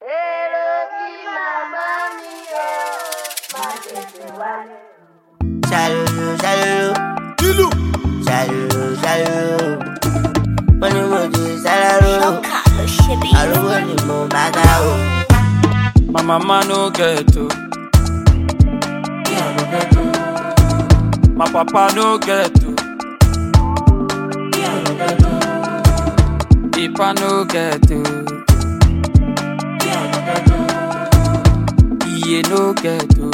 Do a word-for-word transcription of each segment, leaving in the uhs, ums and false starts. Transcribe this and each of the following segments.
Shallow, shallow, shallow, shallow. Money, money, shallow. I don't want you more back out. My mama no get to. My papa no get to. Ipa no get to. Iye no get to.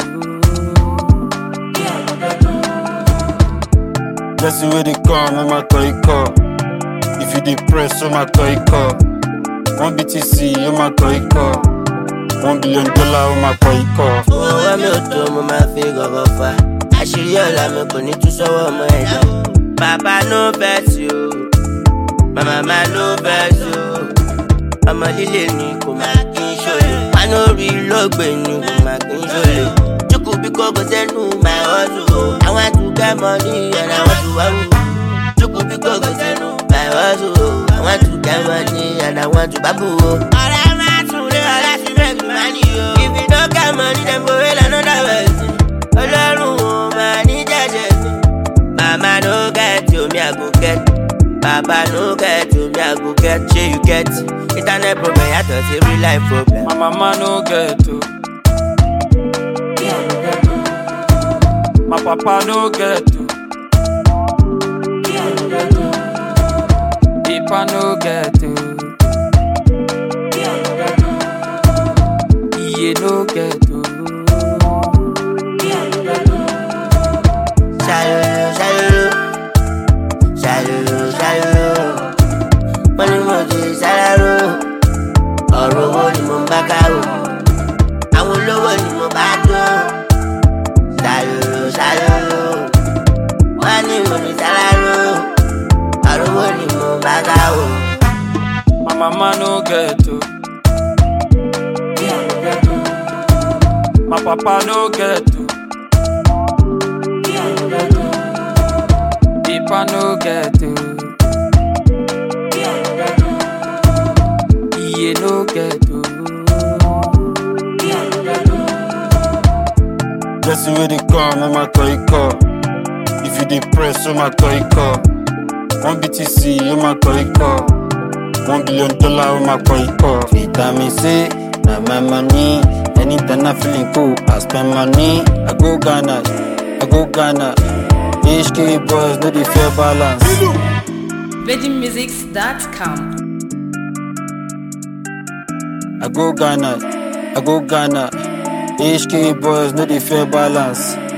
Just the way they come, on my toy car. If you depress, on my toy car. One B T C, on my toy car. One billion dollar, on my toy car. Oh, I'm your tomb, my figure of fire. I should yell, I'm going to show my head. Papa no vex you. My mama no vex you. I'm a little Nico, my king show you. I know real love when you my king show you. Because I know my hustle. I want to get money and I want to babu. Chuku because I know my hustle. I want to get money and I want to babu. All I'm at to do, all I should make money. If you don't get money, then go in another way. Alone, man, need just Mama no get you, me I go get. Papa no get you, me I go get. Shey you get internet problem, I thought it's real life problem. My mama no get to. My papa no get to. Ipa no get to. Iye no get to. Shallow, shallow, shallow, shallow. Money, money, shallow. Ọ̀rọ̀ owó ni mo ń bá ká o. Àwọn olówó ni mo bá dún. Shallow, shallow. Money, money, shallow. Ọ̀rọ̀ owó ni mo ń bá ká o. My mama no get to. My papa no get to. Ipa no get to. Iye no get to. Just the way they come, on my toy car. If you depress, on my toy car. One B T C, on my toy car. One billion dollar, on my toy car. Vitamin C, now my money. Anytime I feeling cool, I spend money. I go Ghana, I go Ghana. H K boys, no the fair balance. virgin musics dot com. I go Ghana, I go Ghana. H K boys, no the fair balance.